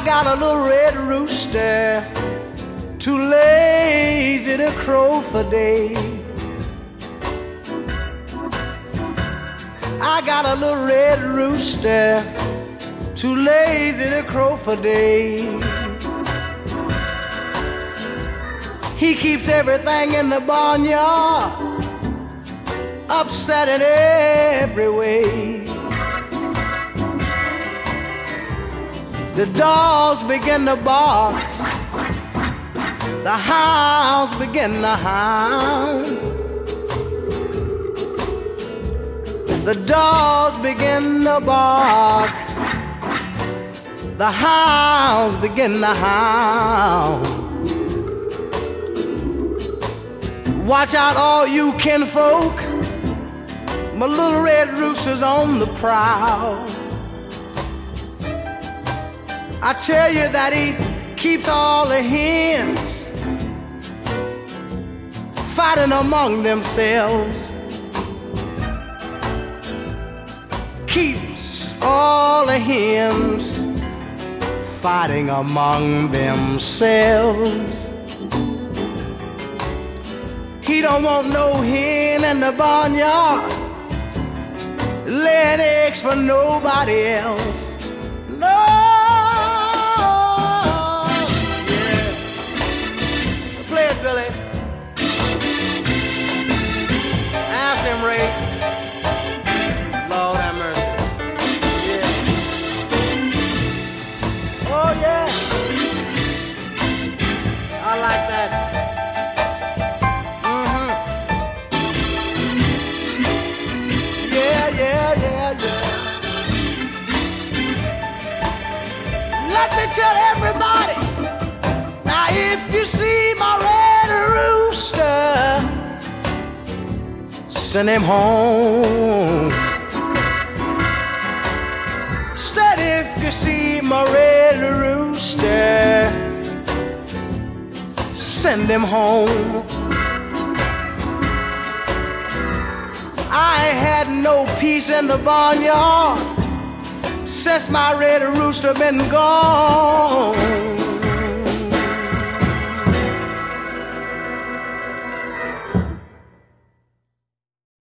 got a little red rooster, too lazy to crow for day. I got a little red rooster, too lazy to crow for day. He keeps everything in the barnyard upset in every way. The dogs begin to bark, the hounds begin to hound. The dogs begin to bark, the hounds begin to hound. Watch out, all you kinfolk, my little red rooster's on the prowl. I tell you that he keeps all the hens fighting among themselves. Keeps all the hens fighting among themselves. He don't want no hen in the barnyard laying eggs for nobody else. No. Play it, Billy. Ask him, Ray. Lord have mercy. Yeah. Oh, yeah. I like that. Mm-hmm. Yeah, yeah, yeah, yeah. Let me tell everybody. Now, if you see my red rooster, send him home. Said if you see my red rooster, send him home. I ain't had no peace in the barnyard since my red rooster been gone.